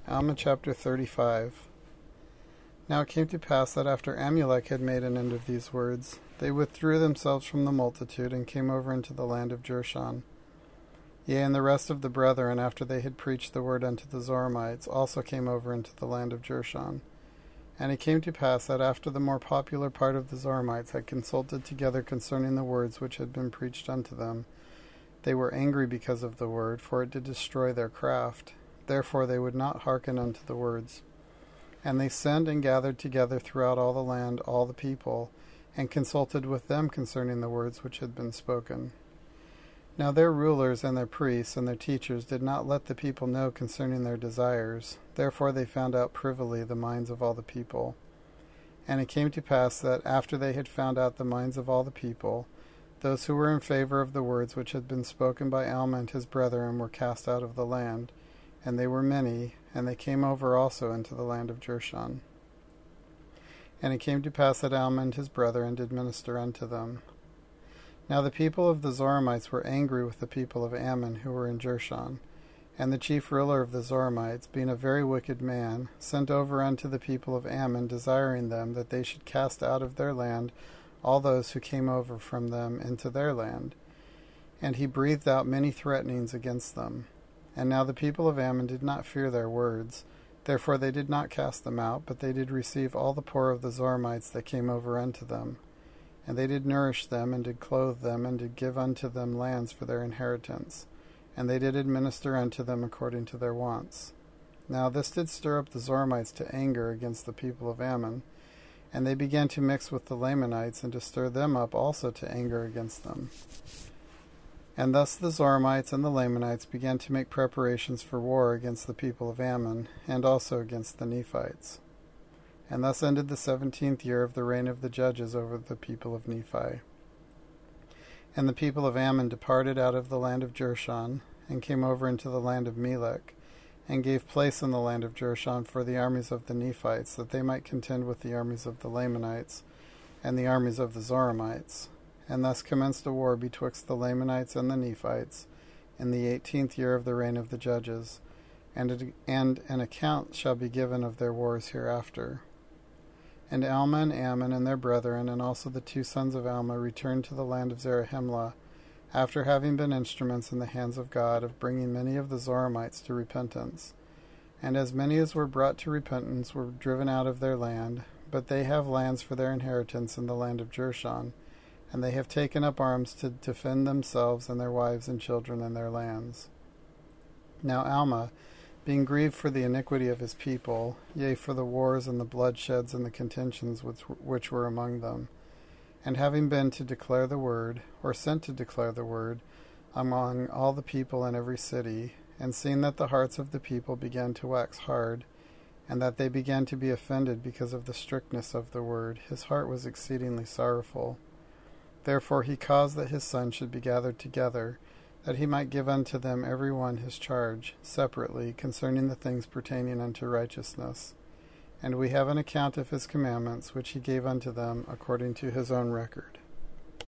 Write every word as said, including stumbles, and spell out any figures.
Alma chapter thirty-five. Now it came to pass that after Amulek had made an end of these words, they withdrew themselves from the multitude, and came over into the land of Jershon. Yea, and the rest of the brethren, after they had preached the word unto the Zoramites, also came over into the land of Jershon. And it came to pass that after the more popular part of the Zoramites had consulted together concerning the words which had been preached unto them, they were angry because of the word, for it did destroy their craft. Therefore they would not hearken unto the words. And they sent and gathered together throughout all the land all the people, and consulted with them concerning the words which had been spoken. Now their rulers and their priests and their teachers did not let the people know concerning their desires. Therefore they found out privily the minds of all the people. And it came to pass that after they had found out the minds of all the people, those who were in favor of the words which had been spoken by Alma and his brethren were cast out of the land, and they were many, and they came over also into the land of Jershon. And it came to pass that Alma and his brethren did minister unto them. Now the people of the Zoramites were angry with the people of Ammon who were in Jershon, and the chief ruler of the Zoramites, being a very wicked man, sent over unto the people of Ammon, desiring them that they should cast out of their land all those who came over from them into their land. And he breathed out many threatenings against them. And now the people of Ammon did not fear their words, therefore they did not cast them out, but they did receive all the poor of the Zoramites that came over unto them. And they did nourish them, and did clothe them, and did give unto them lands for their inheritance. And they did administer unto them according to their wants. Now this did stir up the Zoramites to anger against the people of Ammon, and they began to mix with the Lamanites, and to stir them up also to anger against them. And thus the Zoramites and the Lamanites began to make preparations for war against the people of Ammon, and also against the Nephites. And thus ended the seventeenth year of the reign of the judges over the people of Nephi. And the people of Ammon departed out of the land of Jershon, and came over into the land of Melech, and gave place in the land of Jershon for the armies of the Nephites, that they might contend with the armies of the Lamanites, and the armies of the Zoramites. And thus commenced a war betwixt the Lamanites and the Nephites, in the eighteenth year of the reign of the judges, and, it, and an account shall be given of their wars hereafter. And Alma and Ammon and their brethren, and also the two sons of Alma, returned to the land of Zarahemla, after having been instruments in the hands of God of bringing many of the Zoramites to repentance. And as many as were brought to repentance were driven out of their land, but they have lands for their inheritance in the land of Jershon, and they have taken up arms to defend themselves and their wives and children and their lands. Now Alma, being grieved for the iniquity of his people, yea, for the wars and the bloodsheds and the contentions which, which were among them, and having been to declare the word, or sent to declare the word, among all the people in every city, and seeing that the hearts of the people began to wax hard, and that they began to be offended because of the strictness of the word, his heart was exceedingly sorrowful. Therefore he caused that his sons should be gathered together, that he might give unto them every one his charge, separately, concerning the things pertaining unto righteousness. And we have an account of his commandments, which he gave unto them according to his own record.